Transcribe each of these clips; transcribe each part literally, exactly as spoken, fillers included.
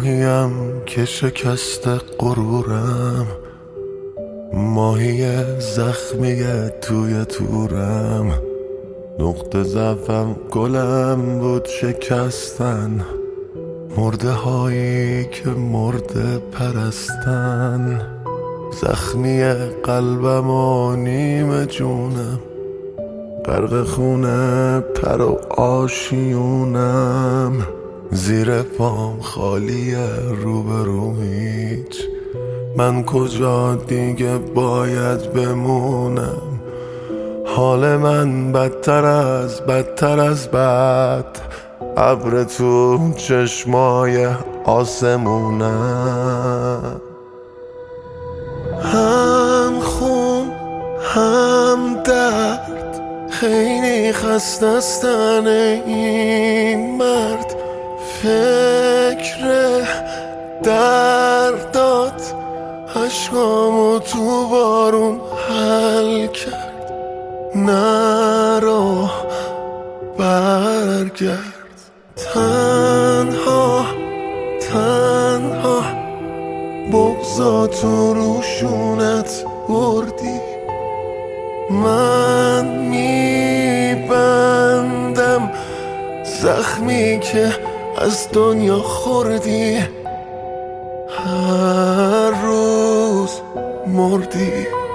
ماهیم که شکست غرورم، ماهی زخمی توی تورم. نقطه ضعفم گلم بود شکستن، مرده هایی که مرده پرستن. زخمی قلبم و نیم جونم، غرق خونه پر و آشیونم. زیر پام خالیه روبرو هیچ، من کجا دیگه باید بمونم؟ حال من بدتر از بدتر از بد، ابر تو چشمای آسمونم. هم خون هم درد، خیلی خستستن این مرد. فکر دردات عشقامو تو بارون حل کرد. نرو برگرد، تنها تنها بغضا تو روشونت بردی. من میبندم زخمی که از دنیا خوردی، هر روز مردی.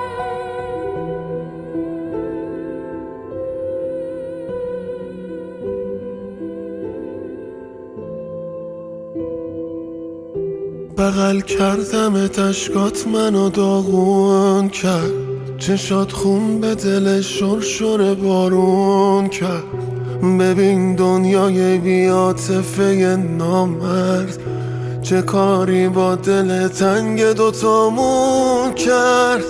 بغل کردم اشکات منو داغون کرد، چشات خون به دل شرشر بارون کرد. ببین دنیای بی‌عاطفه نامرد، چه کاری با دل تنگ دوتامون کرد.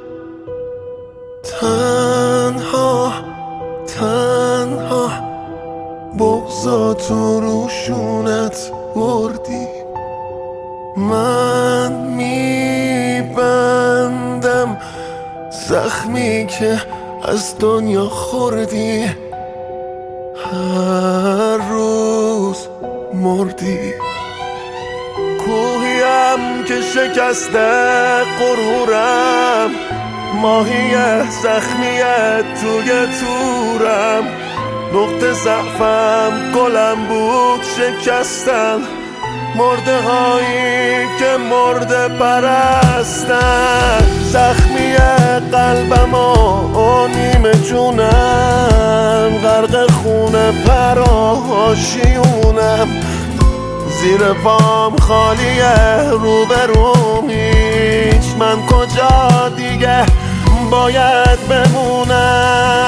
تنها تنها بغضا تو روشونت بردی. من میبندم زخمی که از دنیا خوردی، هر روز مردی. کوهیم که شکسته غرورم، ماهی زخمی توی تورم. نقطه ضعفم گلم بود شکستن، مرده هایی که مرده پرستن. زخمی قلبم و نیم جونم، غرق خونه پر و آشیونم. زیر پام خالیه روبروم هیچ، من کجا دیگه باید بمونم؟